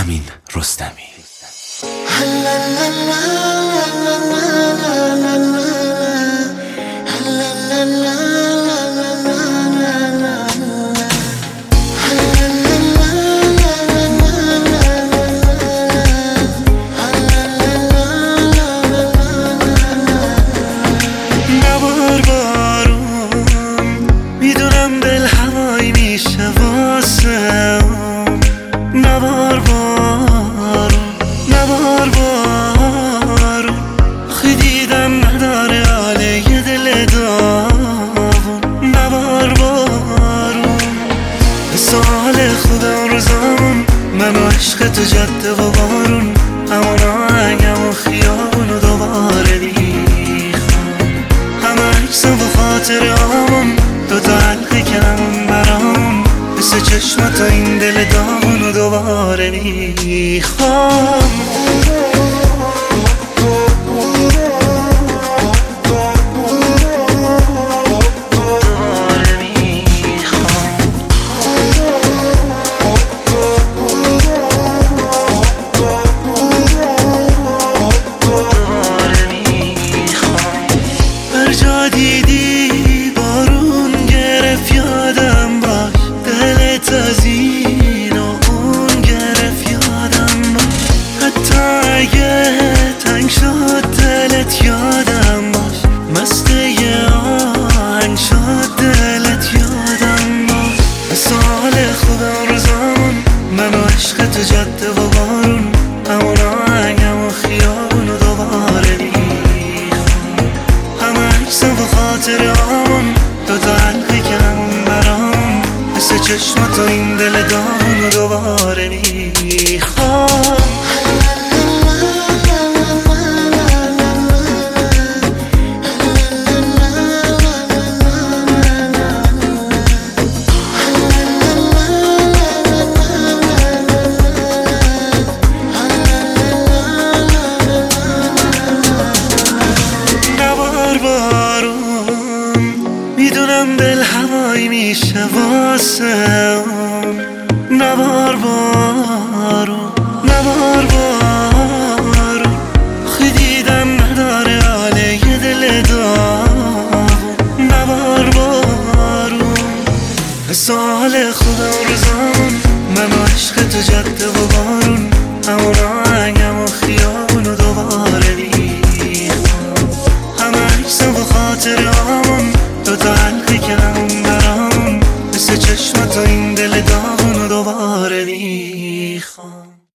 امین رستمی. نبار بارون میدونم دل هوایی میشه واسم، نبار بارون نبار بارون خی دیدم نداره حاله یه دل داغون، نبار بارون سال خوب اون روزامون من و عشق تو جاده و بارون، همون آهنگم و خیابون و دوباره میخوام، همه عکسم و خاطرهامون دوتا حلقه کردم برام، مثل چشمات این دل داغون و دوباره میخوام. جا دیدی بارون گرفت یادم باش، دلت از این و اون گرفت یادم باش، حتی اگه تنگ شد دلت یادم باش، مست یه آهنگ شد دلت یادم باش. سال خوب اون روزامون من و عشق تو جاده و بارون، همون آهنگم و خیابون و دوباره و خاطرهامون دوتا حلقه کردم برام، مثل چشمات و این دل داغون و دوباره میخوام. میدونم دل هوایی میشه واسم، نبار بارون نبار بارون خی دیدم نداره حاله یه دل داغون، نبار بارون سال خوب اون روزامون من و عشق تو جاده و بارون، همون آهنگم و خیابون و دوباره میخوام، همه عکسم و خاطرهامون دوتا حلقه کردم برام، مثل چشمات و این دل داغون و دوباره میخوام.